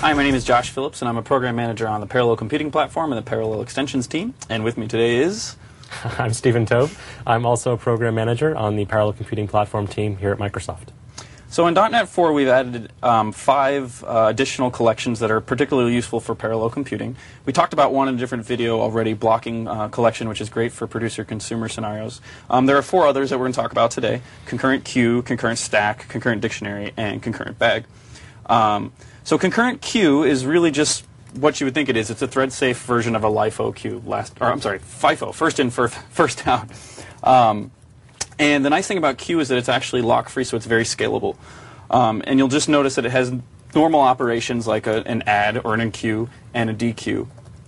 Hi, my name is Josh Phillips, and I'm a program manager on the Parallel Computing Platform and the Parallel Extensions team. And with me today is... I'm Stephen Tobe. I'm also a program manager on the Parallel Computing Platform team here at Microsoft. So in .NET 4, we've added 5 additional collections that are particularly useful for parallel computing. We talked about one in a different video already, blocking collection, which is great for producer-consumer scenarios. There are 4 others that we're going to talk about today: concurrent queue, concurrent stack, concurrent dictionary, and concurrent bag. So concurrent queue is really just what you would think it is. It's a thread-safe version of a LIFO queue. FIFO, first in, first out. And the nice thing about queue is that it's actually lock-free, so it's very scalable. And you'll just notice that it has normal operations like an add or an enqueue and a dequeue,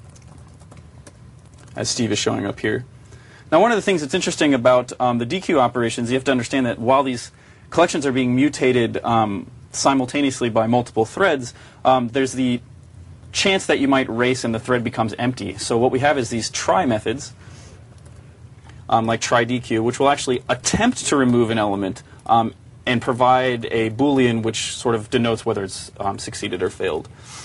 as Steve is showing up here. Now, one of the things that's interesting about the dequeue operations, you have to understand that while these collections are being mutated simultaneously by multiple threads, there's the chance that you might race and the thread becomes empty. So what we have is these try methods, like try dequeue, which will actually attempt to remove an element and provide a Boolean which sort of denotes whether it's succeeded or failed.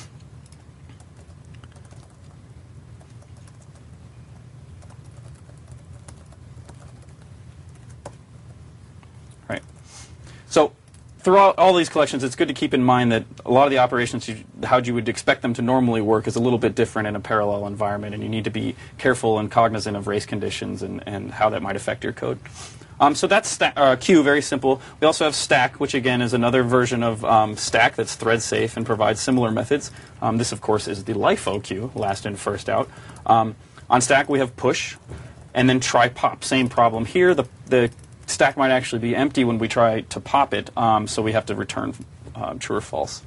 Right. So throughout all these collections, it's good to keep in mind that a lot of the operations, how you would expect them to normally work, is a little bit different in a parallel environment, and you need to be careful and cognizant of race conditions and how that might affect your code. So that's queue, very simple. We also have stack, which again is another version of stack that's thread safe and provides similar methods. This, of course, is the LIFO queue, last in, first out. On stack, we have push, and then try pop. Same problem here. The stack might actually be empty when we try to pop it, so we have to return true or false.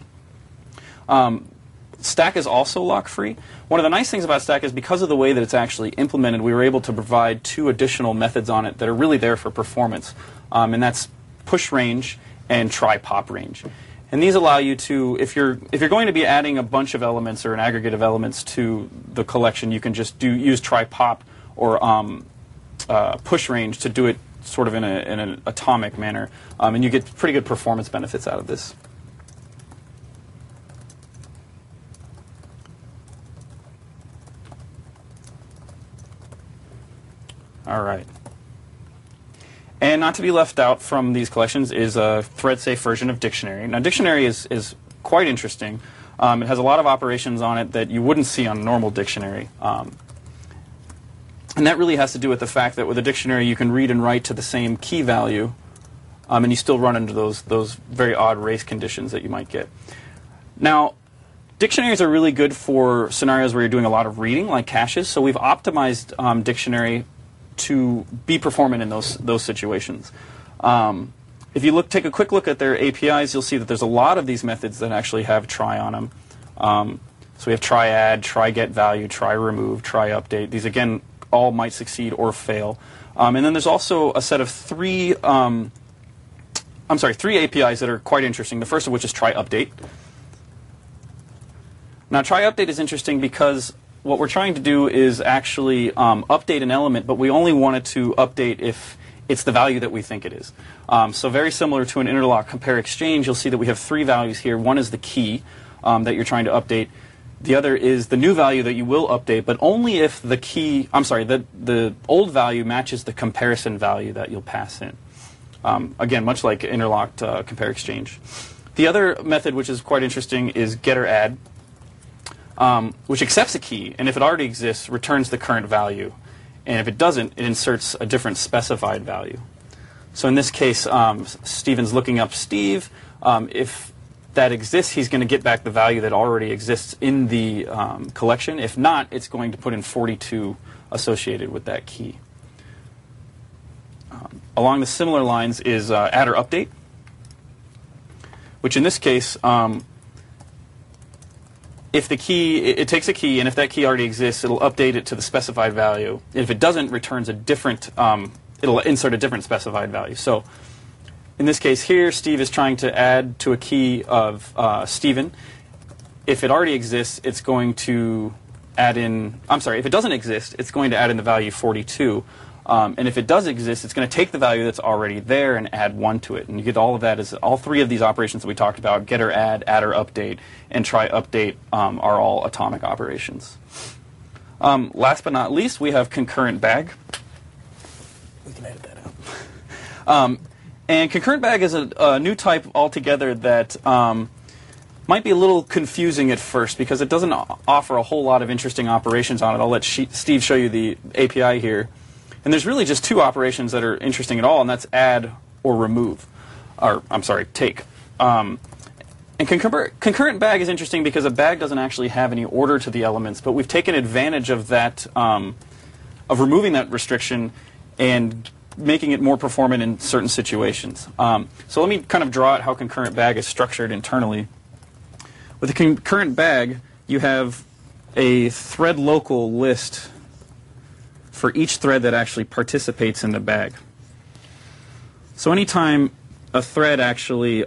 Stack is also lock-free. One of the nice things about stack is because of the way that it's actually implemented, we were able to provide 2 additional methods on it that are really there for performance, and that's push range and try pop range. And these allow you to, if you're going to be adding a bunch of elements or an aggregate of elements to the collection, you can just use try pop or push range to do it sort of in an atomic manner, and you get pretty good performance benefits out of this. All right. And not to be left out from these collections is a thread-safe version of dictionary. Now, dictionary is quite interesting. It has a lot of operations on it that you wouldn't see on a normal dictionary. And that really has to do with the fact that with a dictionary you can read and write to the same key value, and you still run into those very odd race conditions that you might get. Now, dictionaries are really good for scenarios where you're doing a lot of reading, like caches, so we've optimized dictionary to be performant in those situations. If you take a quick look at their APIs, you'll see that there's a lot of these methods that actually have try on them. So we have try add, try get value, try remove, try update. These, again, all might succeed or fail. And then there's also a set of 3 APIs that are quite interesting, the first of which is try update. Now, try update is interesting because what we're trying to do is actually update an element, but we only want it to update if it's the value that we think it is. So very similar to an interlock compare exchange, you'll see that we have 3 values here. One is the key that you're trying to update. The other is the new value that you will update, but only if the old value matches the comparison value that you'll pass in. Again, much like interlocked compare exchange. The other method, which is quite interesting, is get or add, which accepts a key, and if it already exists, returns the current value. And if it doesn't, it inserts a different specified value. So in this case, Stephen's looking up Steve. If that exists, he's going to get back the value that already exists in the collection. If not, it's going to put in 42 associated with that key. Along the similar lines is add or update, which in this case, if the key, it takes a key, and if that key already exists, it'll update it to the specified value. If it doesn't, returns a different, it'll insert a different specified value. So in this case here, Steve is trying to add to a key of Stephen. If it already exists, it's going to add in, if it doesn't exist, it's going to add in the value 42. And if it does exist, it's going to take the value that's already there and add 1 to it. And you get all of that as all 3 of these operations that we talked about, getter, add or update, and try update are all atomic operations. Last but not least, we have concurrent bag. We can edit that out. And concurrent bag is a new type altogether that might be a little confusing at first because it doesn't offer a whole lot of interesting operations on it. I'll let Steve show you the API here. And there's really just 2 operations that are interesting at all, and that's add or remove. Or, I'm sorry, take. And concurrent bag is interesting because a bag doesn't actually have any order to the elements, but we've taken advantage of that, of removing that restriction and making it more performant in certain situations. So let me kind of draw out how concurrent bag is structured internally. With a concurrent bag, you have a thread local list for each thread that actually participates in the bag. So anytime a thread actually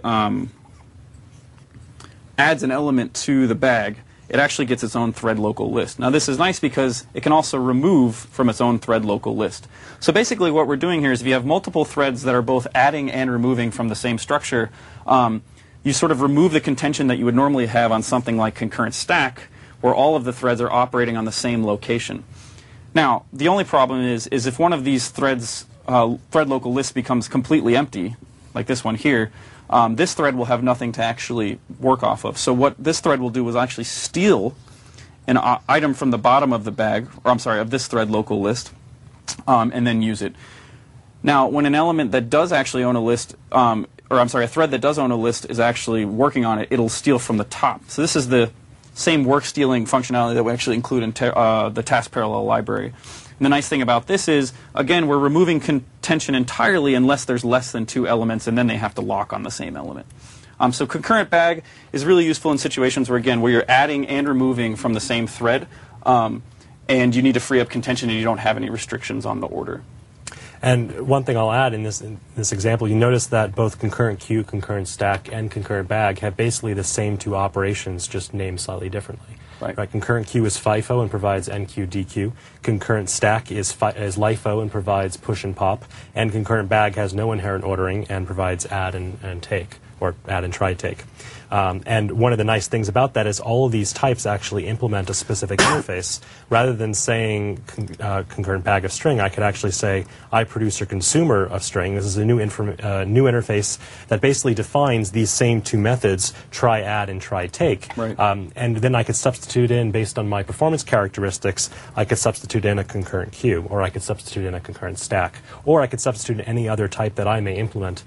adds an element to the bag, it actually gets its own thread local list. Now this is nice because it can also remove from its own thread local list. So basically what we're doing here is if you have multiple threads that are both adding and removing from the same structure, you sort of remove the contention that you would normally have on something like concurrent stack, where all of the threads are operating on the same location. Now, the only problem is if one of these threads, thread local list becomes completely empty, like this one here, this thread will have nothing to actually work off of. So what this thread will do is actually steal an item from the bottom of the bag, or I'm sorry, of this thread local list, and then use it. Now, when an element that does actually own a list, or I'm sorry, a thread that does own a list is actually working on it, it'll steal from the top. So this is the same work stealing functionality that we actually include in the task parallel library. And the nice thing about this is, again, we're removing contention entirely unless there's less than 2 elements, and then they have to lock on the same element. So concurrent bag is really useful in situations where, again, where you're adding and removing from the same thread, and you need to free up contention and you don't have any restrictions on the order. And one thing I'll add in this example, you notice that both concurrent queue, concurrent stack, and concurrent bag have basically the same 2 operations, just named slightly differently. Right. Concurrent queue is FIFO and provides NQ, DQ. Concurrent stack is LIFO and provides push and pop. And concurrent bag has no inherent ordering and provides add and take, or add and try take. And one of the nice things about that is all of these types actually implement a specific interface. Rather than saying concurrent bag of string, I could actually say iProducer consumer of string. This is a new interface that basically defines these same 2 methods, try add and try take. Right. And then I could substitute in, based on my performance characteristics, I could substitute in a concurrent queue, or I could substitute in a concurrent stack, or I could substitute in any other type that I may implement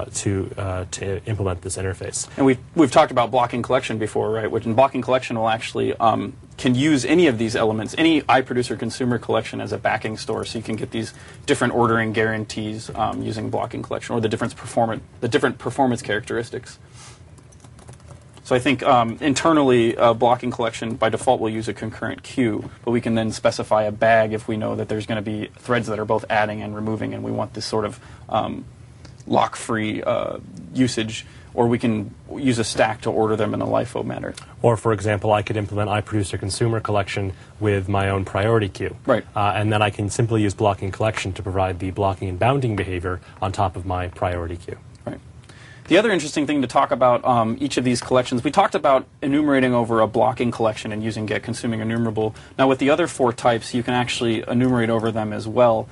to implement this interface. And we've talked about blocking collection before, right? Which in blocking collection will actually can use any of these elements, any iProducer consumer collection as a backing store, so you can get these different ordering guarantees using blocking collection, or the different performance characteristics. So I think internally, blocking collection by default will use a concurrent queue, but we can then specify a bag if we know that there's going to be threads that are both adding and removing, and we want this sort of lock-free usage. Or we can use a stack to order them in a LIFO manner. Or, for example, I could implement iProducer consumer collection with my own priority queue. Right. And then I can simply use blocking collection to provide the blocking and bounding behavior on top of my priority queue. Right. The other interesting thing to talk about each of these collections, we talked about enumerating over a blocking collection and using get consuming enumerable. Now with the other 4 types, you can actually enumerate over them as well.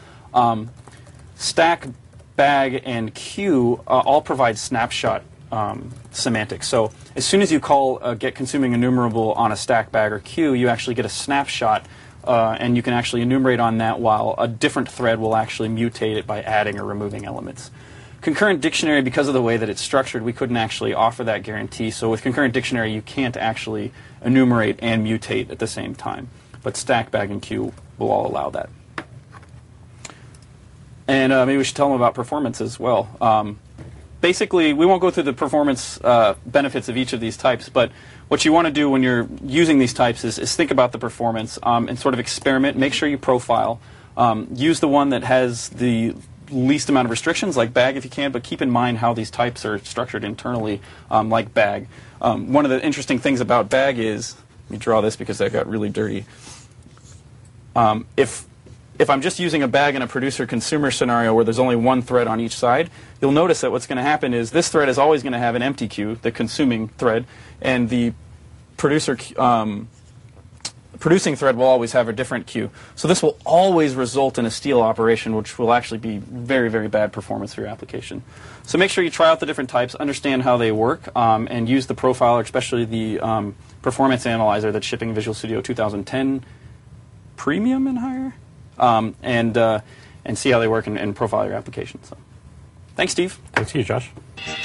Stack, bag, and queue all provide snapshot semantics. So as soon as you call get consuming enumerable on a stack, bag, or queue, you actually get a snapshot, and you can actually enumerate on that while a different thread will actually mutate it by adding or removing elements. Concurrent dictionary, because of the way that it's structured, we couldn't actually offer that guarantee. So with concurrent dictionary, you can't actually enumerate and mutate at the same time. But stack, bag, and queue will all allow that. And maybe we should tell them about performance as well. Basically, we won't go through the performance benefits of each of these types, but what you want to do when you're using these types is think about the performance and sort of experiment. Make sure you profile. Use the one that has the least amount of restrictions, like bag if you can, but keep in mind how these types are structured internally, like bag. One of the interesting things about bag is, let me draw this because that got really dirty. If if I'm just using a bag in a producer-consumer scenario where there's only one thread on each side, you'll notice that what's going to happen is this thread is always going to have an empty queue, the consuming thread, and the producing thread will always have a different queue. So this will always result in a steal operation, which will actually be very, very bad performance for your application. So make sure you try out the different types, understand how they work, and use the profiler, especially the performance analyzer that's shipping Visual Studio 2010 Premium and higher, and see how they work and profile your application. So, thanks, Steve. Thanks to you, Josh.